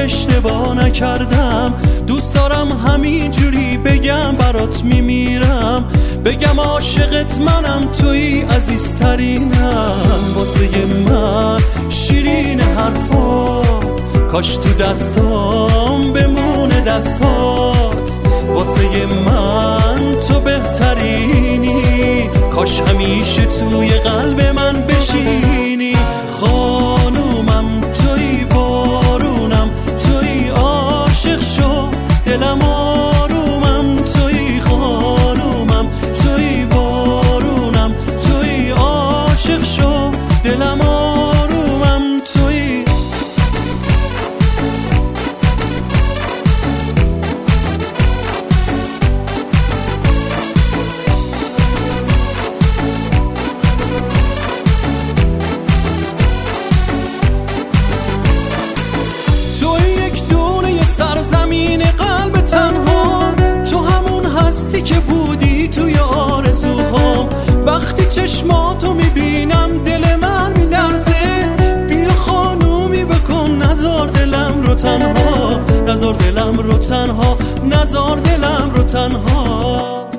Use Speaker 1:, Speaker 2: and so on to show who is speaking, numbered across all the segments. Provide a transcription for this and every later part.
Speaker 1: اشتباه نکردم. دوست دارم همینجوری بگم برات میمیرم، بگم عاشقت منم، توی عزیزترینم. واسه من شیرین حرفات، کاش تو دستام بمونه دستات. واسه من تو بهترینی، کاش همیشه توی قلب من بشینی. خانومم توی بارونم، توی عاشق شو دلم آرومم. توی خانومم توی بارونم، توی عاشق شو دلم آرومم. توی زمین قلب تنها، تو همون هستی که بودی توی آرزوهام. وقتی چشماتو میبینم دل من میلرزه، بیا خانومی بکن نزار دلم رو تنها، نزار دلم رو تنها، نزار دلم رو تنها.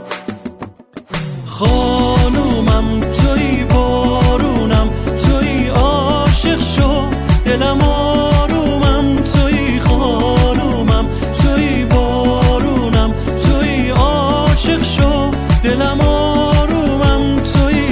Speaker 1: خانومم توی بارونم، توی عاشق شو دلم آرومم. توی خانومم توی بارونم، توی عاشق شو دلم آرومم. توی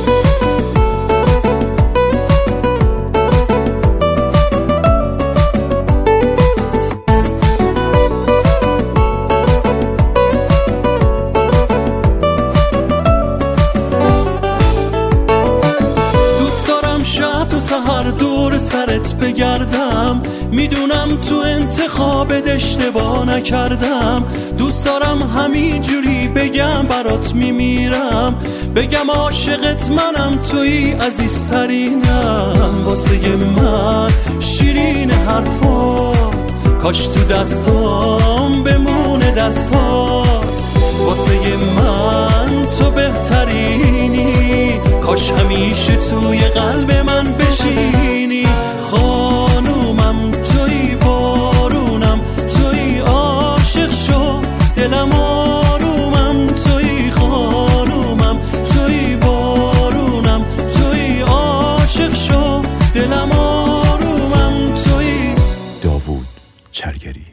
Speaker 1: دوست دارم شب تو سحر دور سرت بگردم، میدونم تو انتخابت اشتباه نکردم. دوست دارم همینجوری بگم برات میمیرم، بگم عاشقت منم، توی عزیزترینم. واسه من شیرین حرفات، کاش تو دستام بمونه دستات. واسه من تو بهترینی، کاش همیشه توی قلب من بشینی. خانومم توی بارونم، توی عاشق شو دلم آرومم. توی خانومم توی بارونم، توی عاشق شو دلم آرومم. توی
Speaker 2: داوود چرگری.